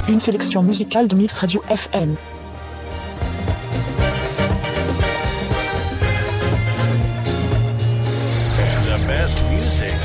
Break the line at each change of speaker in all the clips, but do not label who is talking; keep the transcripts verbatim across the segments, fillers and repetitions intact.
Une sélection musicale de Mix Radio F M.
The best music.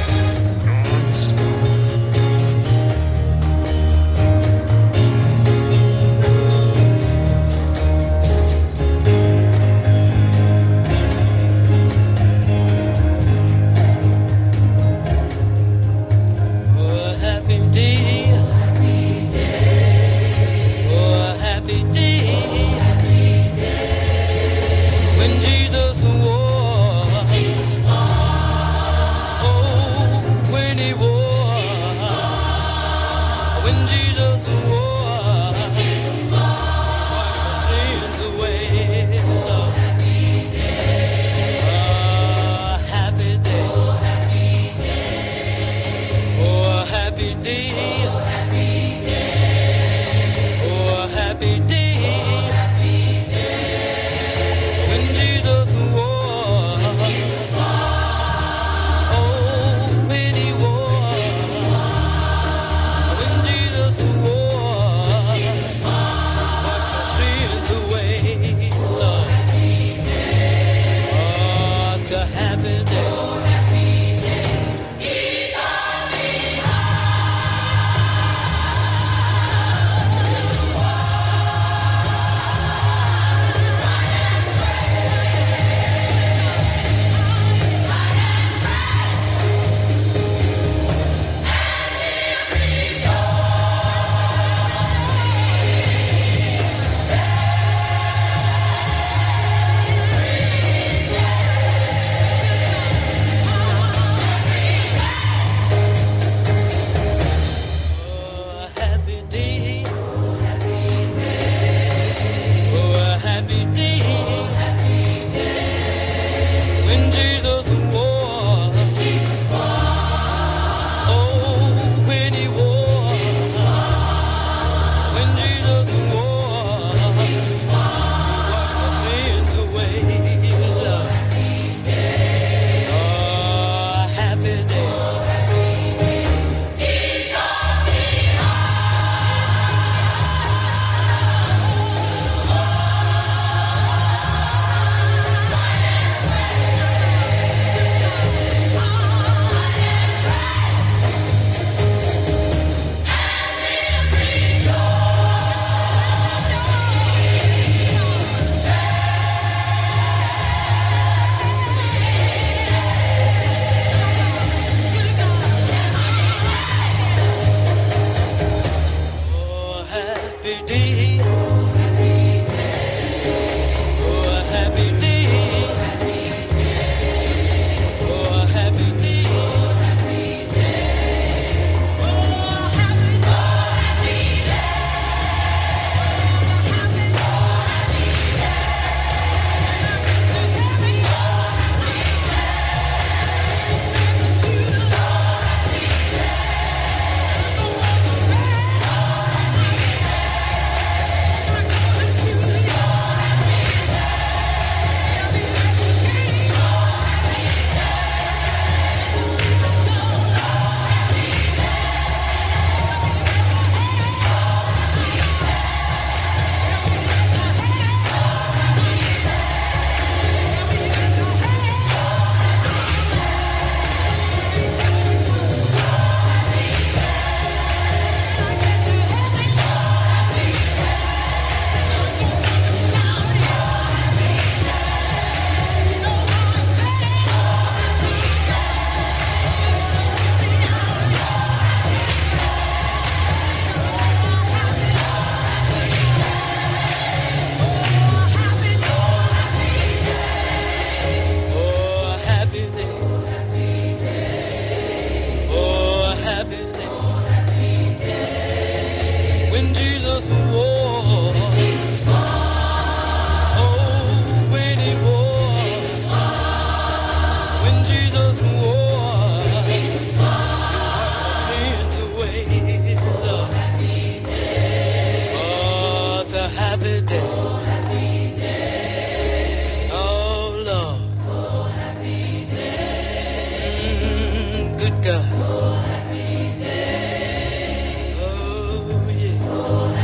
God. Oh, happy day. Oh, yeah.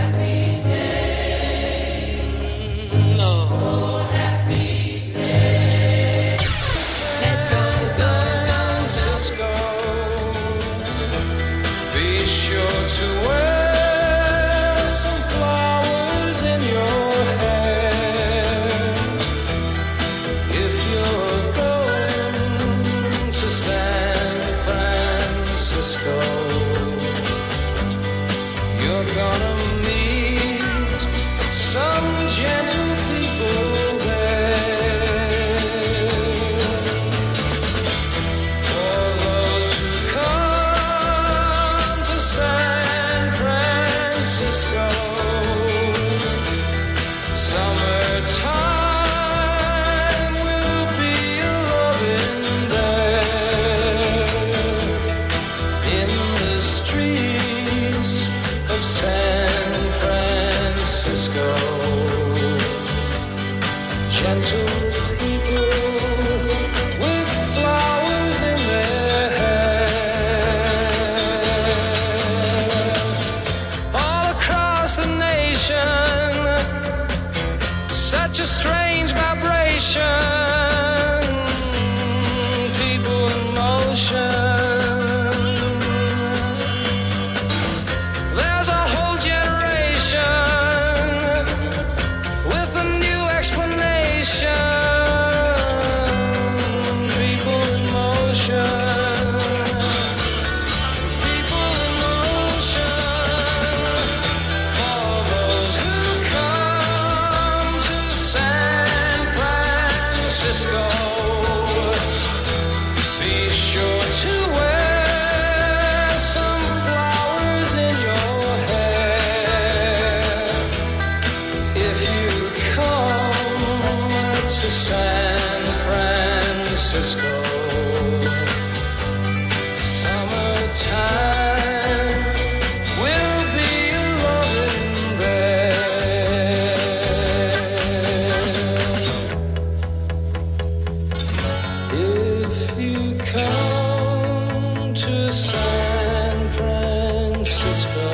to wear some flowers in your hair. If you're going to San Francisco, you're gonna meet some gentle people there. For those who come to San Francisco, summertime will be a loving there. In the streets of San Francisco, gentle people with flowers in their hair. All across the nation, such a strange vibration, people in motion. There's a whole generation with a new explanation. People in motion. People in motion. For those who come to San Francisco, be sure to wear some flowers in your hair. If you come to San Francisco, summertime will be a loving there. If you come to San Francisco,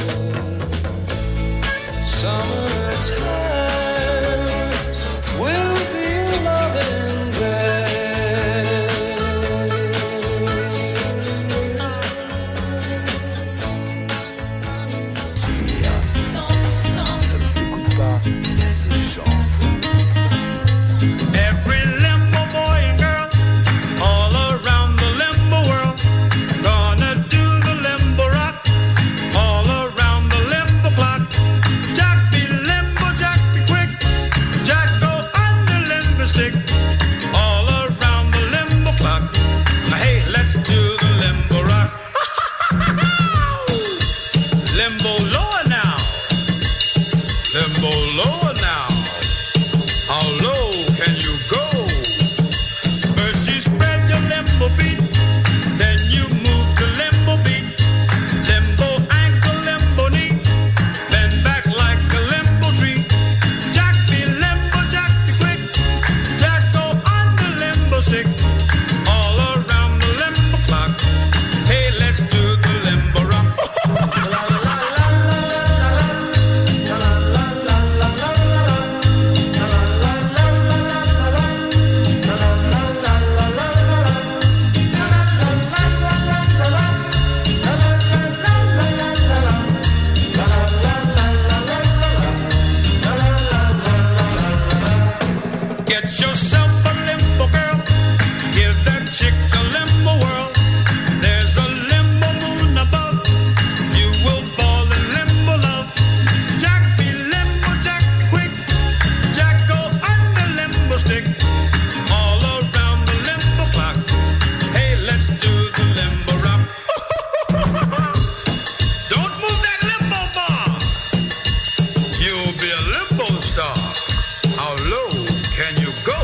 summertime will be a loving there.
Ça ne s'écoute pas, ça se chante.
Every limbo boy and girl all around the limbo world gonna do the limbo rock all around the limbo clock. Jack be limbo, Jack be quick, Jack go on the limbo stick all around the limbo clock. Now, hey, let's do the limbo rock. Limbo lower now, limbo lower now. How low can you go? First you spread your limbo feet, then you move to limbo beat. Limbo ankle, limbo knee, bend back like a limbo tree. Jack be limbo, Jack be quick, Jack go on the limbo stick, all around the limbo clock. Hey, let's do the limbo rock. Get yourself a limbo girl, give that chick a limbo whirl. There's a limbo moon above, you will fall in limbo love. Jack be limbo, Jack quick, Jack go on the limbo stick, all around the limbo clock. Hey, let's do the limbo rock. Don't move that limbo bar, you'll be a limbo star. How low can you go?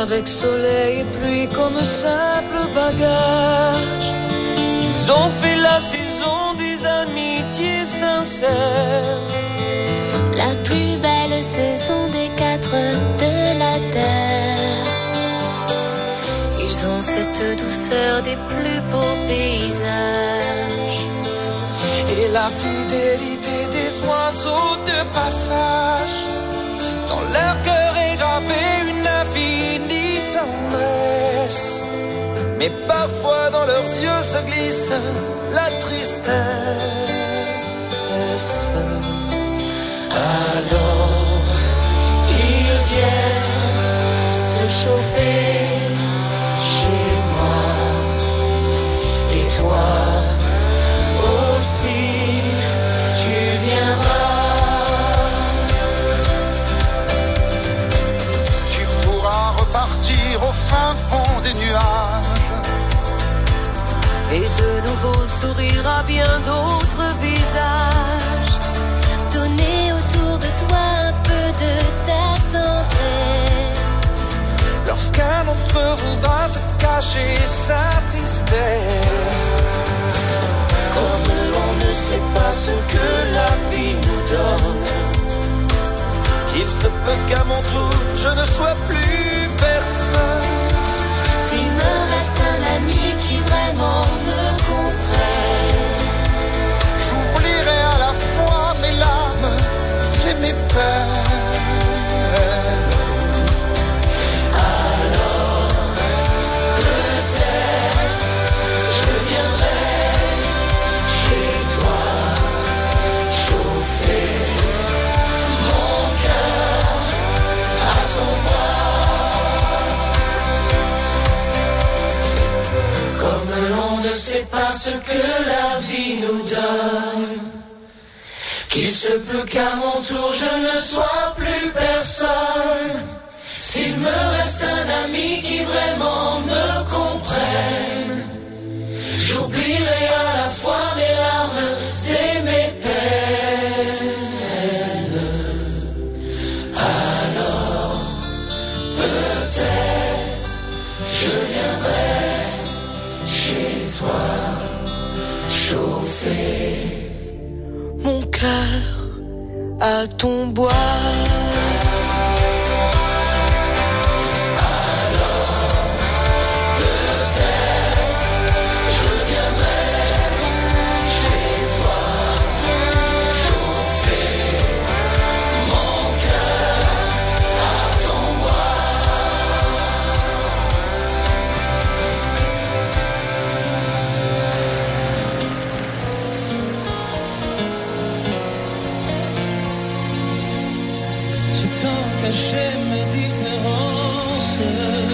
avec soleil et pluie comme simple bagage. Ils ont fait la saison des amitiés sincères,
la plus belle saison des quatre de la terre. Ils ont cette douceur des plus beaux paysages
et la fidélité des oiseaux de passage. Dans leur cœur est gravée une infinie tendresse, mais parfois dans leurs yeux se glisse la tristesse. Alors ils viennent se chauffer chez moi, et toi aussi tu viendras.
Tu pourras repartir au fin fond des nuages
et de nouveau sourire à bien d'autres visages.
Donner autour de toi un peu de ta tendresse.
Lorsqu'un d'entre eux voudra te cacher sa tristesse. Comme l'on ne sait pas ce que la vie nous donne, qu'il se peut qu'à mon tour je ne sois plus personne.
S'il me reste un ami qui vraiment me comprenne,
j'oublierai à la fois mes larmes et mes peines.
Alors peut-être je viendrai chez toi, chauffer mon cœur à ton bras. Comme l'on ne sait pas ce que la vie nous donne, qu'il se peut qu'à mon tour je ne sois plus personne. S'il me reste un ami qui vraiment me comprenne, j'oublierai à la fois mes larmes et mes peines. Alors peut-être je viendrai chez toi, chauffer mon cœur à ton bois. Cacher mes différences,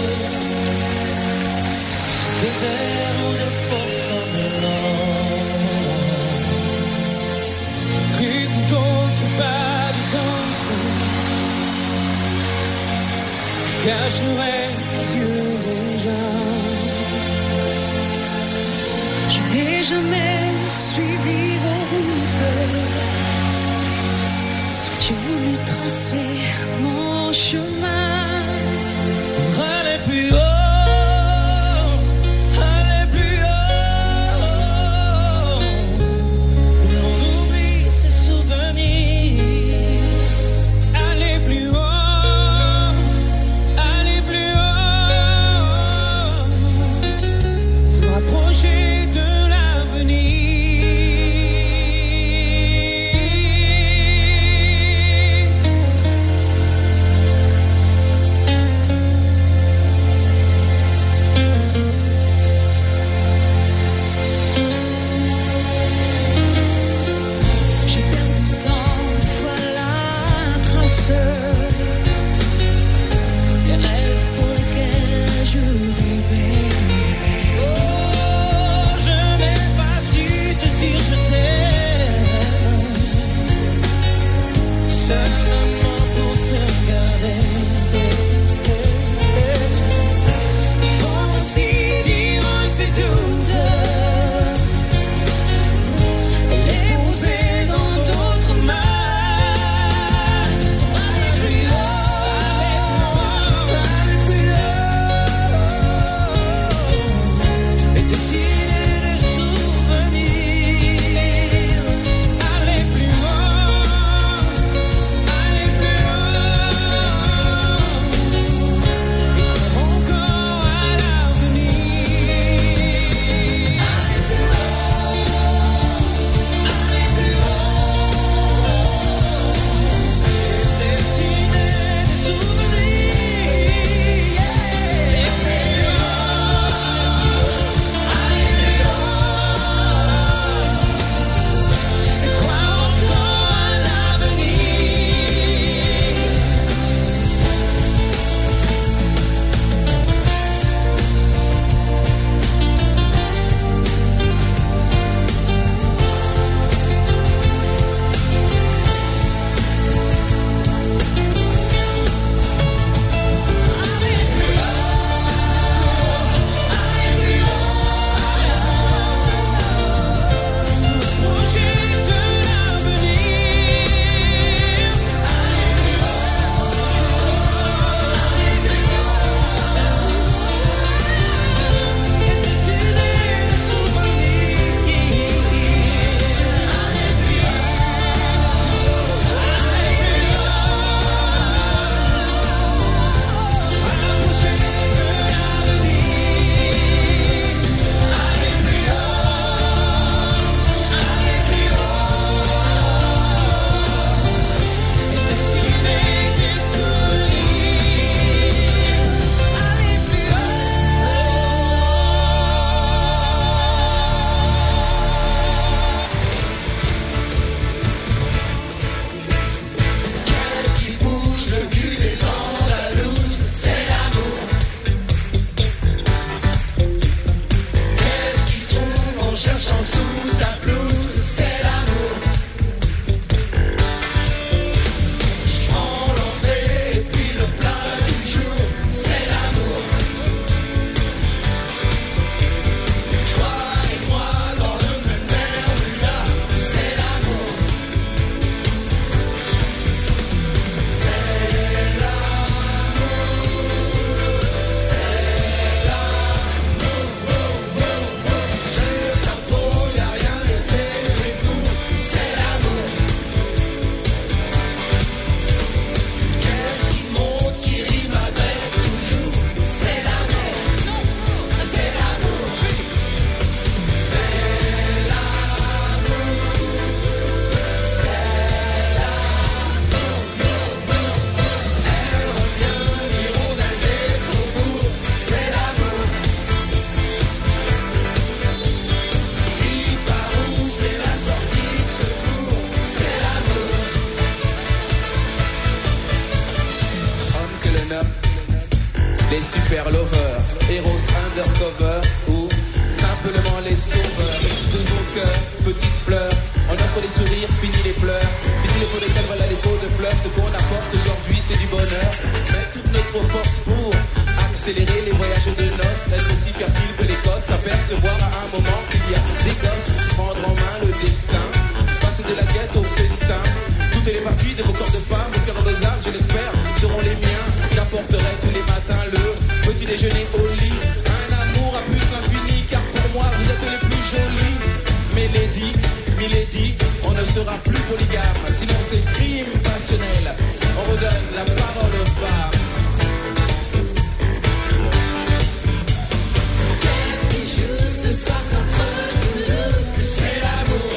ce désert où les forces en mélange. J'ai cru que d'autres pas de danse cacherait les yeux des gens.
Je n'ai jamais suivi vos routes, j'ai voulu tracer mon chemin.
Aller plus haut, aller plus haut, on oublie ses souvenirs. Aller plus haut, aller plus haut, se rapprocher de l'avenir.
les super lovers, héros undercover ou simplement les sauveurs de vos cœurs, petites fleurs. On offre des sourires, fini les pleurs, fini les pots de calme, voilà les pots de fleurs. Ce qu'on apporte aujourd'hui c'est du bonheur. Mais toute notre force pour accélérer les voyages de noces, être aussi fertile que l'Écosse, s'apercevoir à un moment qu'il y a des gosses, prendre en main le destin, passer de la quête au festin. Toutes les parties de vos corps de femmes, vos cœurs, vos âmes, je l'espère, seront les miens. J'apporterai tous les matins le petit déjeuner au lit, un amour à plus l'infini, car pour moi vous êtes les plus jolis. Milady, Milady, on ne sera plus polygame, sinon c'est crime passionnel. On redonne la parole aux femmes.
Qu'est-ce qui joue ce soir contre Toulouse? C'est l'amour.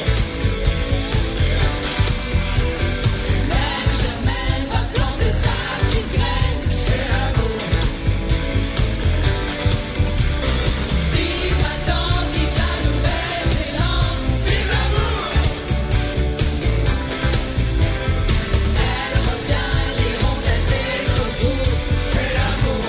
Benjamin va planter sa petite graine. C'est l'amour. Vive Maton, vive la Nouvelle-Zélande. Vive l'amour. Elle revient l'hirondelle des faubourgs. C'est l'amour.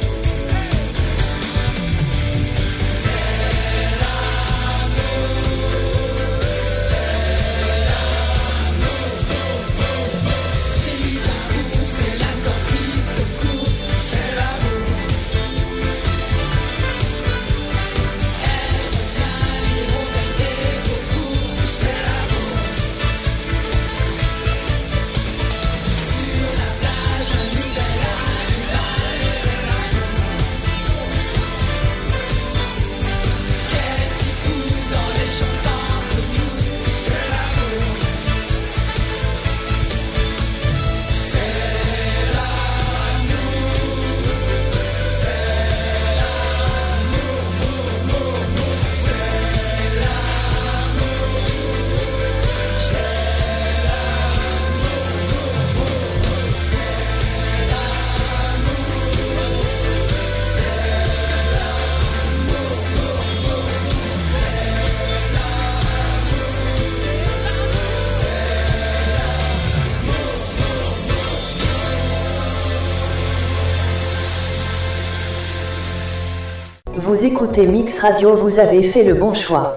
C'est la sortie de secours. C'est l'amour. Elle revient l'hirondelle des faubourgs. C'est l'amour. Sur la plage, un nouvel allumage. C'est l'amour. Qu'est-ce qui pousse dans les champs pamplemousses? C'est l'amour.
Vous écoutez Mix Radio, vous avez fait le bon choix.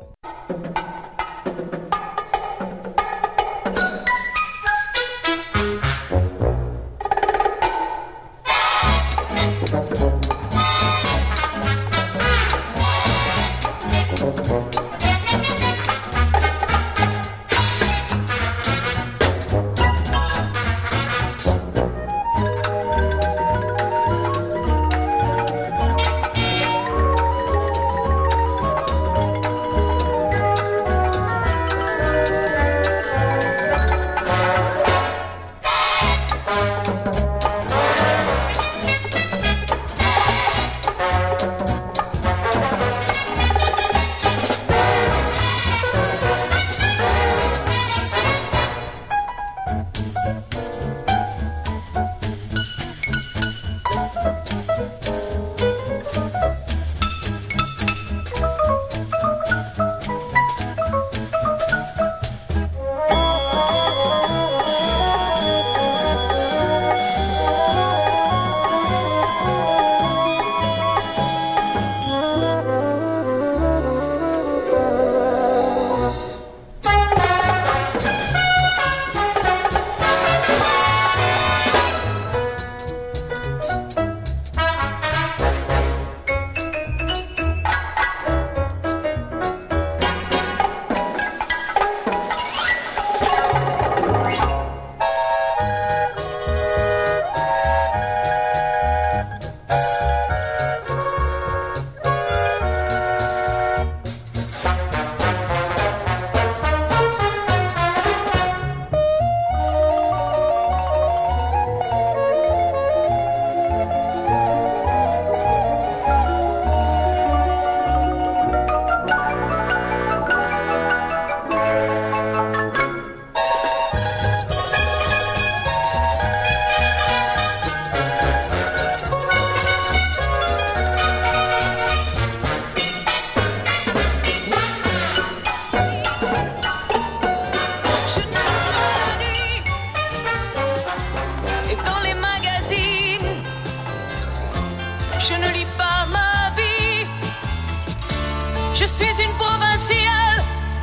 je ne lis pas ma vie. Je suis une provinciale,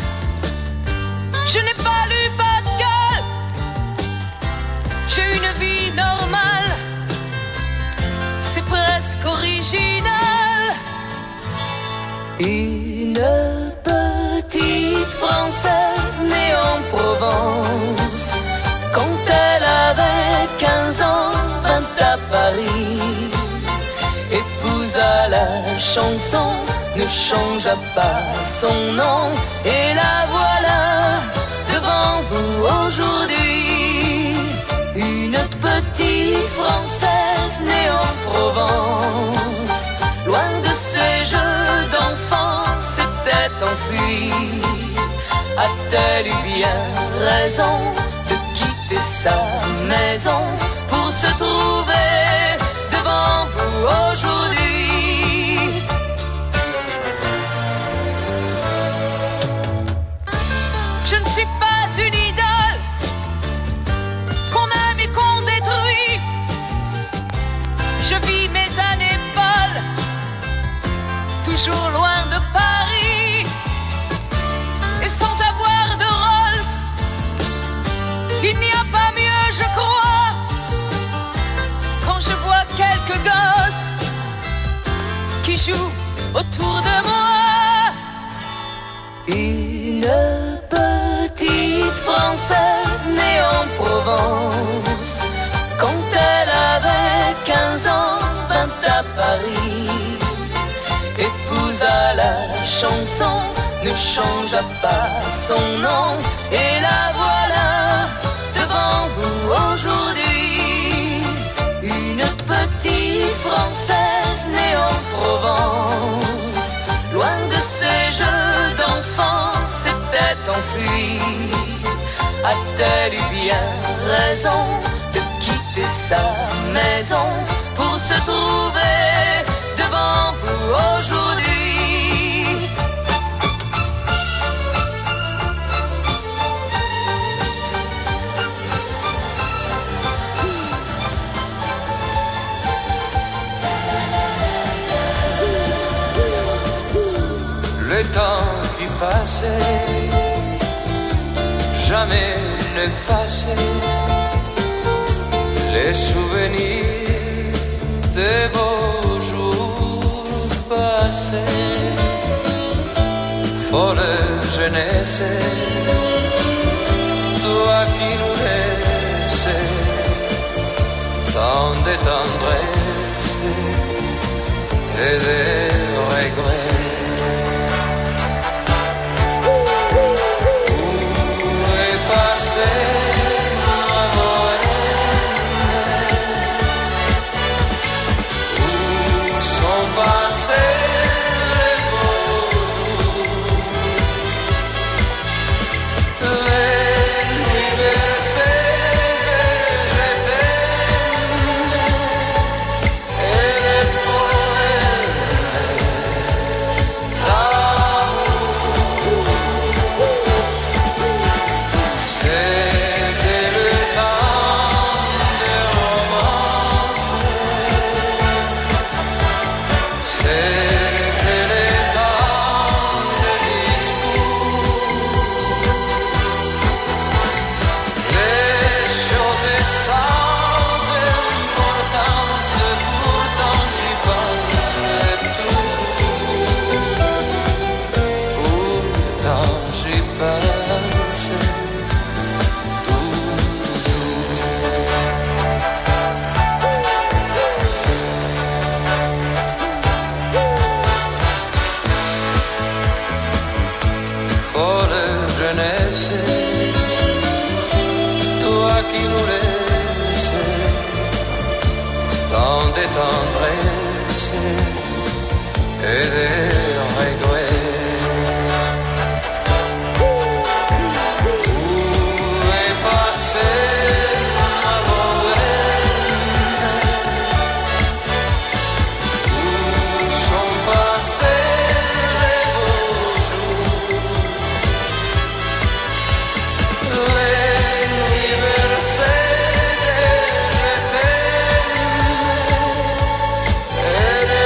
je n'ai pas lu Pascal. J'ai une vie normale, c'est presque original. Une petite Française née en Provence, quand elle avait quinze ans, vint à Paris, épousa la chanson, ne changea pas son nom, et la voilà devant vous aujourd'hui. Une petite Française née en Provence, loin de ces jeux d'enfants, s'était enfuie. A-t-elle eu bien raison de quitter sa maison pour se trouver devant vous aujourd'hui? Je ne suis pas une idole qu'on aime et qu'on détruit. Je vis mes années folles, toujours loin de Paris, et sans avoir de Rolls. Il n'y a pas mieux, je crois, quand je vois quelques gosses qui jouent autour de moi. Une petite Française née en Provence, quand elle avait quinze ans, vint à Paris, épousa la chanson, ne changea pas son nom, et la voilà devant vous aujourd'hui. Une petite Française née en Provence, loin de ces jeux d'enfants, s'était enfuie. A-t-elle eu bien raison de quitter sa maison pour se trouver devant vous aujourd'hui?
Le temps qui passait, jamais n'effacer les souvenirs de vos jours passés. Folle jeunesse, toi qui nous laisses tant de tendresse et de regrets.
Tendresse et des regrets.
Et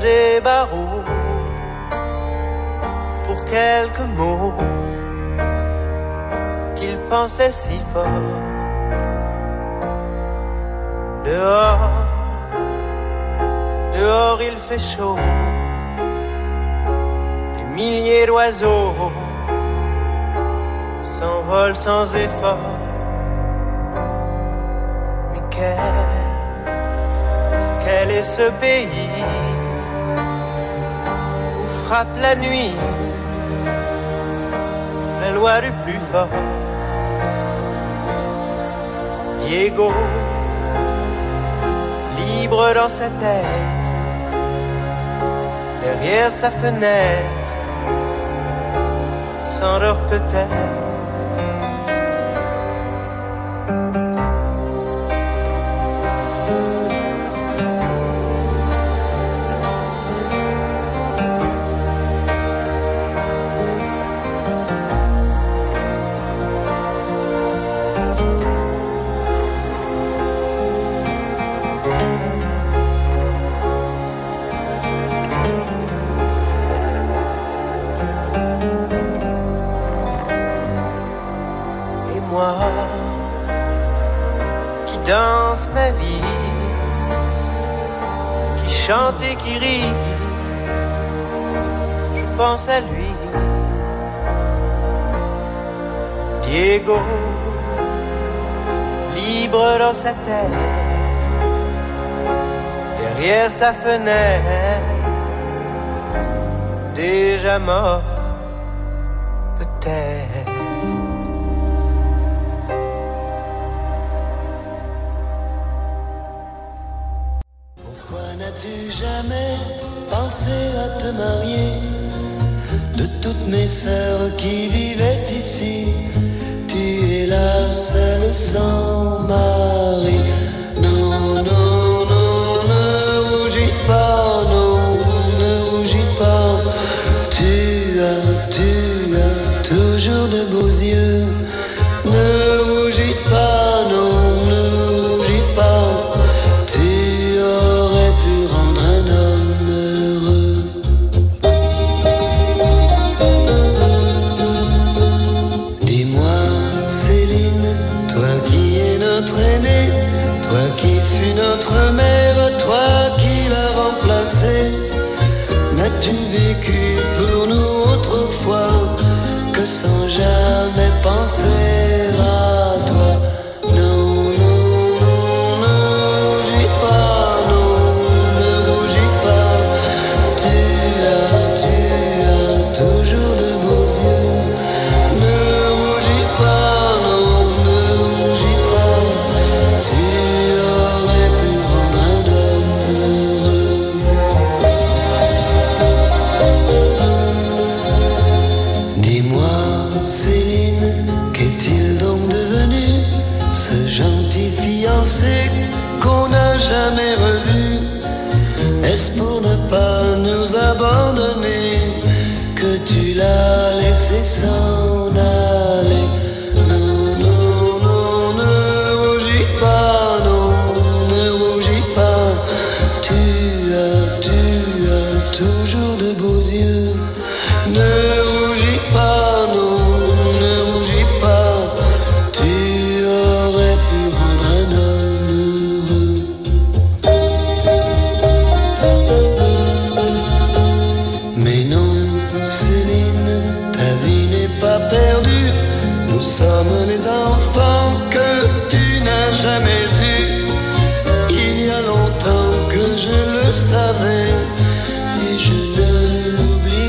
des barreaux pour quelques mots qu'il pensait si fort. Dehors, dehors il fait chaud, des milliers d'oiseaux s'envolent sans effort. Mais quel, quel est ce pays où frappe la nuit la loi du plus fort? Diego, libre dans sa tête, derrière sa fenêtre, s'endort peut-être. Danse ma vie, qui chante et qui rit, je pense à lui. Diego, libre dans sa tête, derrière sa fenêtre, déjà mort, peut-être.
Jamais pensé à te marier. De toutes mes sœurs qui vivaient ici, tu es la seule sans mari. Non, non, non, ne rougis pas, non, ne rougis pas. Tu as, tu as toujours de beaux yeux. Ne rougis pas, non, ne rougis pas. Tu aurais pu rendre un homme heureux. Dis-moi, Céline, toi qui es notre aînée, toi qui fus notre mère, toi qui l'as remplacée, n'as-tu vécu pour nous autrefois que sans jamais penser à toi? Non, non, non, ne rougis pas, non, ne rougis pas. Tu as, tu as toujours de beaux yeux. Ne rougis pas, non, ne rougis pas. Tu aurais pu rendre un homme heureux. Dis-moi, Céline, qu'est-il donc devenu, ce gentil fiancé qu'on n'a jamais revu? Est-ce pour ne pas nous abandonner que tu l'as laissé s'en aller? Non, non, non, ne rougis pas, non, ne rougis pas. Tu as, tu as toujours de beaux yeux. Ne rougis pas, non, ne rougis pas. Tu aurais pu rendre un homme heureux. Mais non, Céline, ta vie n'est pas perdue. Nous sommes les enfants que tu n'as jamais eus. Il y a longtemps que je le savais et je ne l'oublie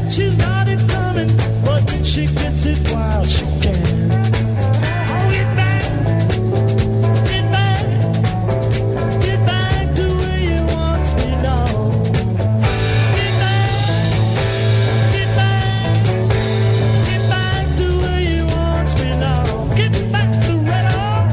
she's got it coming, but she gets it while she can. Oh, get back, get back, get back to where you once belonged. Get back, get back, get back to where you once belonged. Get back to red on.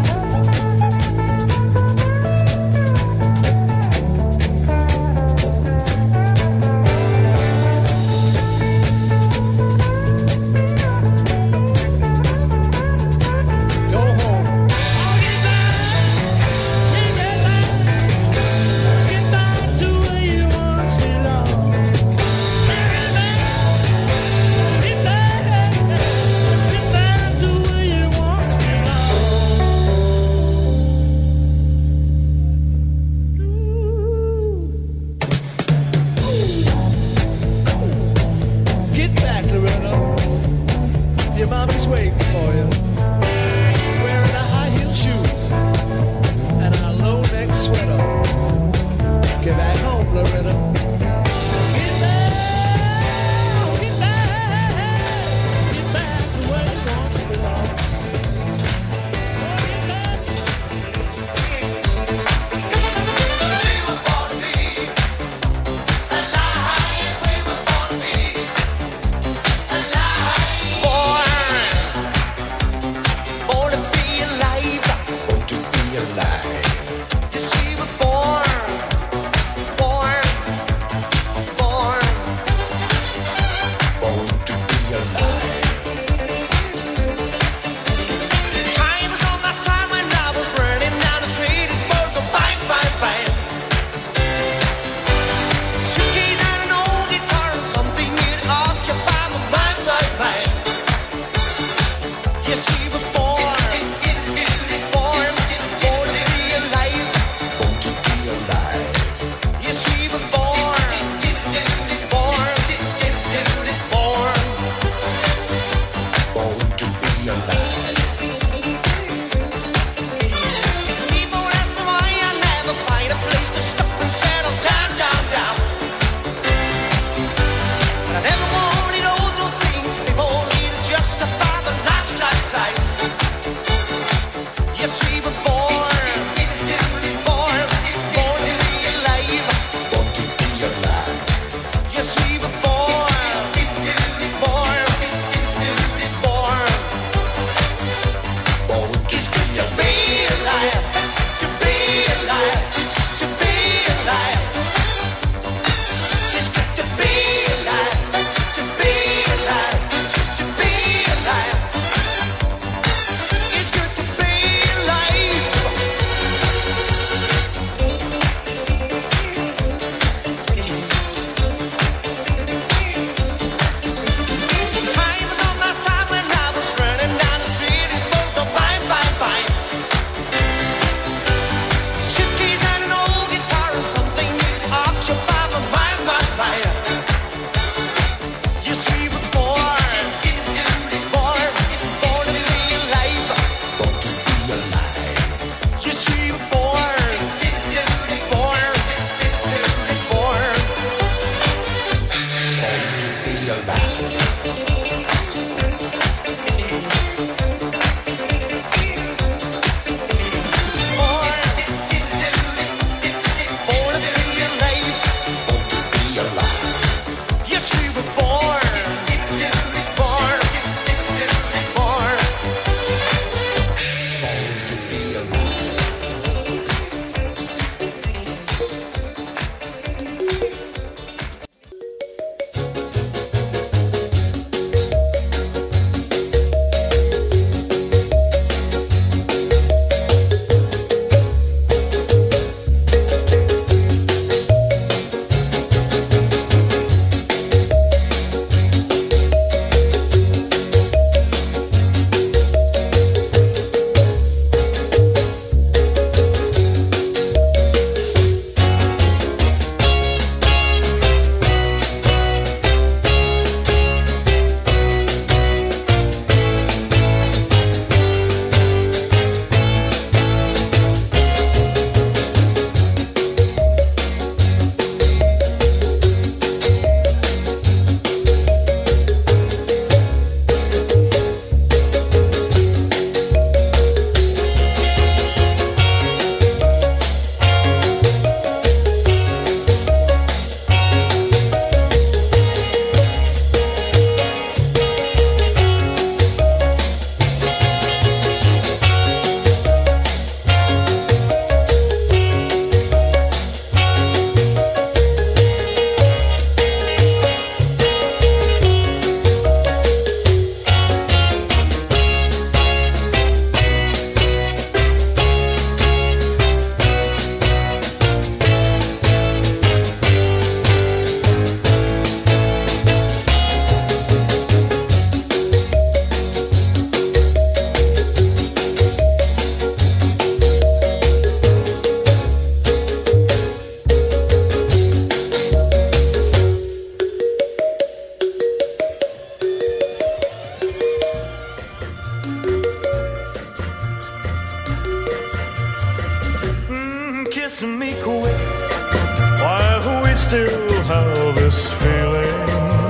still have this feeling.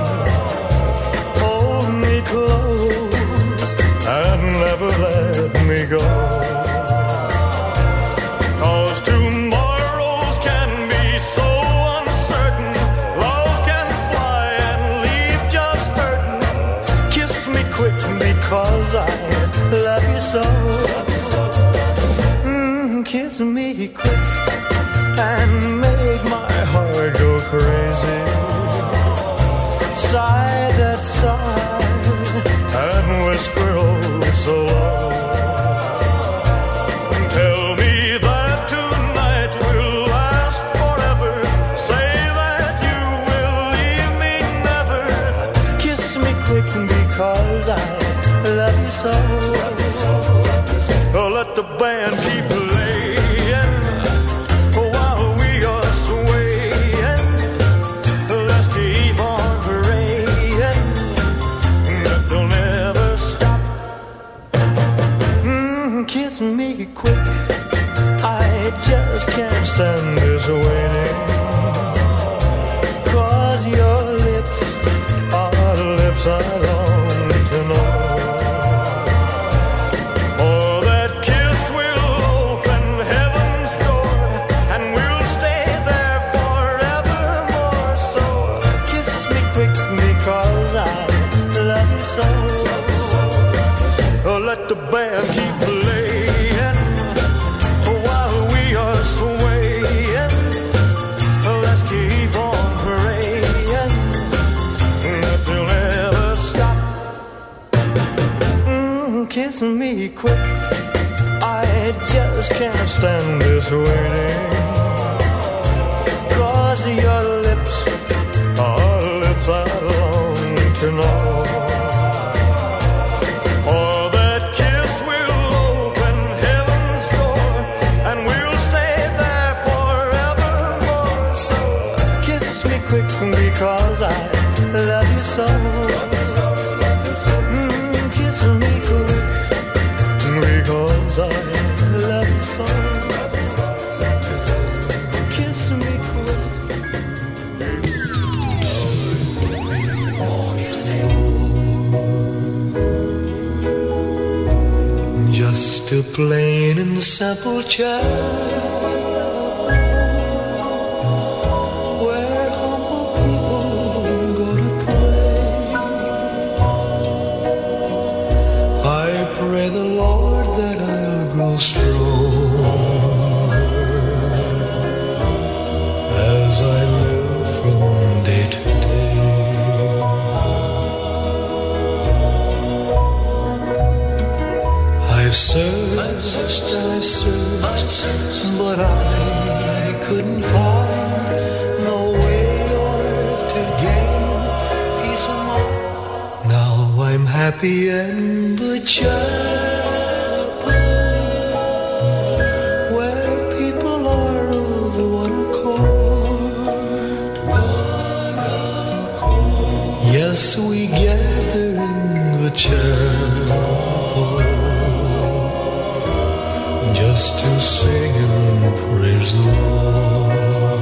Hold me close and never let me go. 'Cause tomorrows can be so uncertain. Love can fly and leave just hurting. Kiss me quick because I love you so. Mm, kiss me quick and make my heart go crazy. Sigh that sigh and whisper oh so low. Tell me that tonight will last forever. Say that you will leave me never. Kiss me quick because I love you so. Oh, let the band keep playing while we are swaying. Let's keep on praying that they'll never stop. Mm, kiss me quick, I just can't stand this waiting. 'Cause your lips are the lips I long to know. Let the band keep playing while we are swaying. Let's keep on praying that they'll never stop. Mm, kiss me quick, I just can't stand this waiting. 'Cause your lips are lips I long to know. Because I love you so. Mm, kiss me quick because I love you so. Kiss me quick. Just a plain and simple child. Searched, I've searched, but I couldn't find no way on earth to gain peace of mind. Now I'm happy in the chapel where people are of one accord. Yes, we gather in the chapel just to sing and praise the Lord.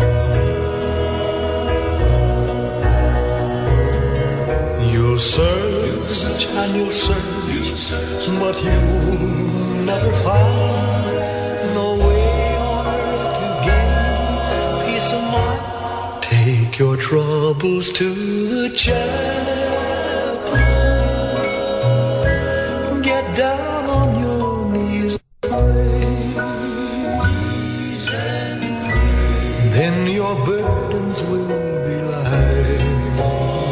You'll search and you'll search, but you'll never find no way on earth to gain peace of mind. Take your troubles to the chapel. Get down on your knees. Then your burdens will be lighter,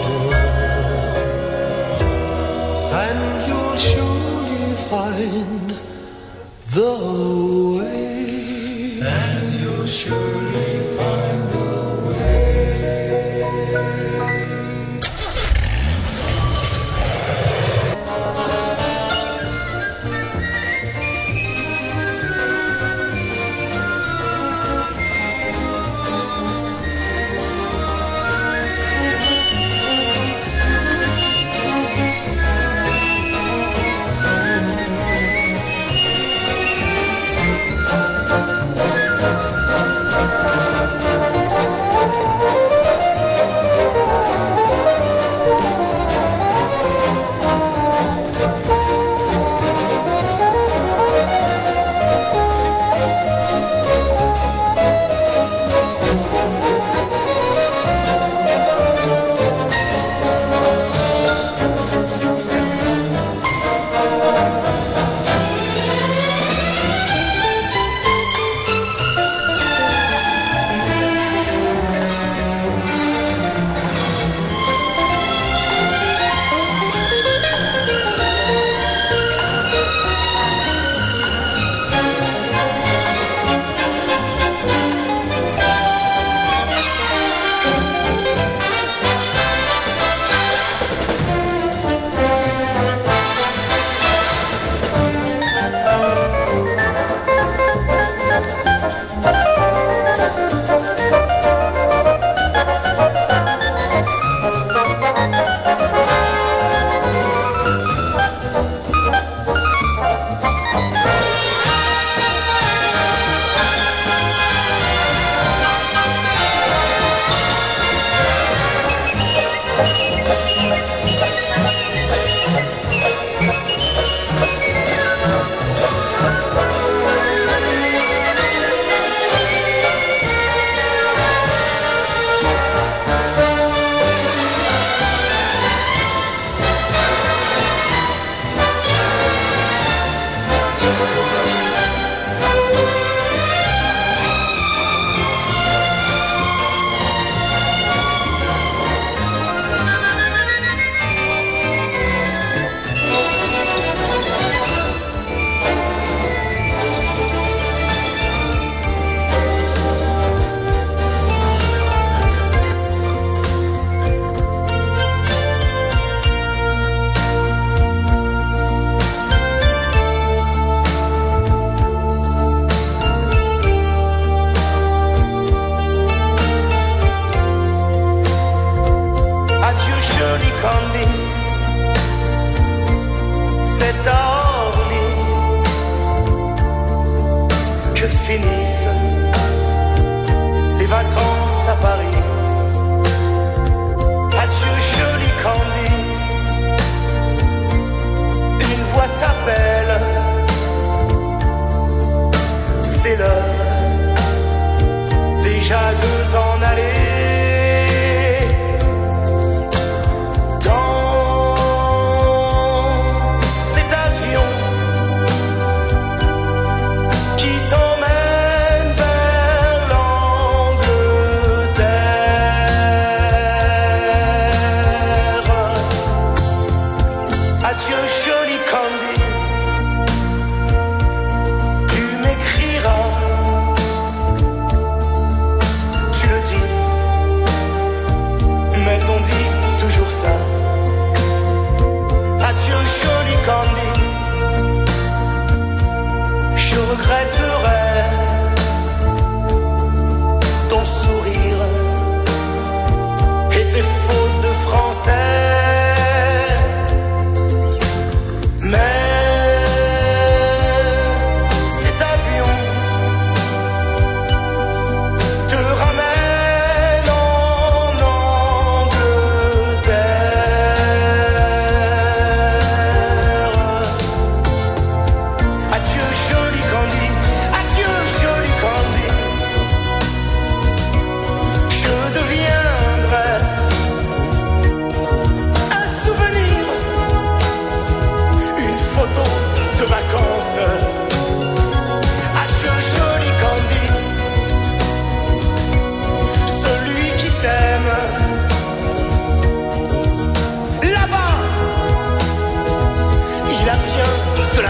and you'll surely find the way. And you'll surely find the way.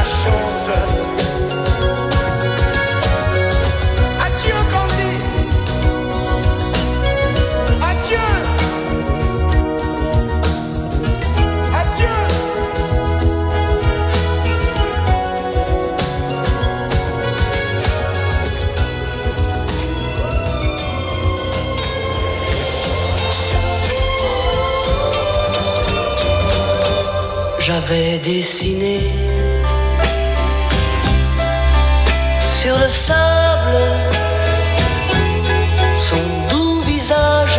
la chance. Adieu Candy. Adieu. Adieu.
J'avais dessiné sur le sable son doux visage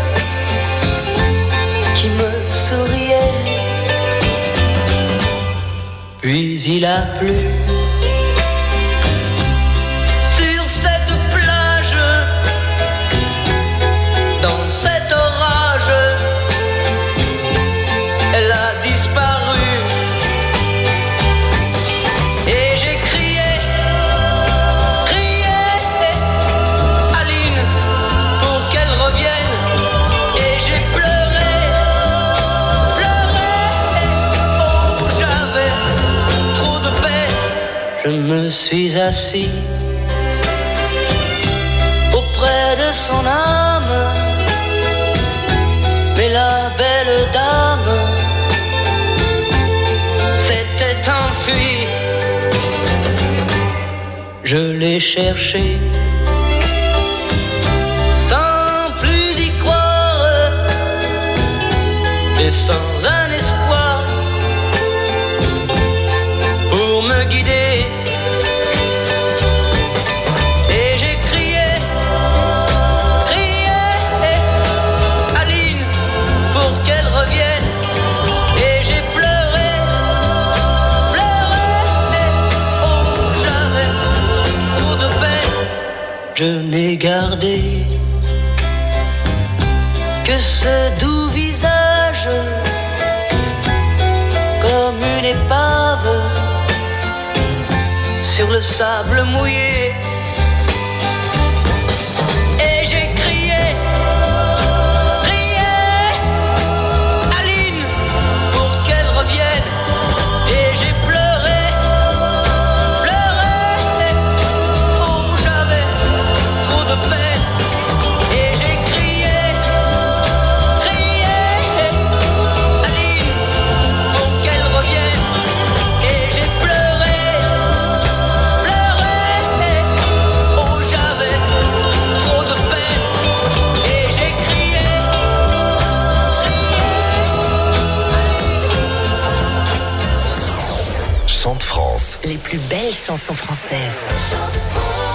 qui me souriait. Puis il a plu sur cette plage, dans cet orage, elle a disparu. Et j'ai crié, crié, Aline, pour qu'elle revienne. Et j'ai pleuré, pleuré, oh j'avais trop de peine. Je me suis assis auprès de son âme, mais la belle dame s'était enfuie. Je l'ai cherché sans plus y croire et sans un espoir pour me guider. Et j'ai crié, crié, Aline, pour qu'elle revienne. Et j'ai pleuré, pleuré, oh j'avais trop de peine. Je n'ai gardé que ce doux visage, comme une épave sur le sable mouillé. Et j'ai crié, crié, Aline, pour qu'elle revienne. Et j'ai pleuré, pleuré, oh j'avais trop de peine. Et j'ai crié, crié, Aline, pour qu'elle revienne. Et j'ai pleuré, pleuré, oh j'avais trop de peine. Et j'ai crié,
Chante France.
Les plus belles chansons françaises.
Chante France.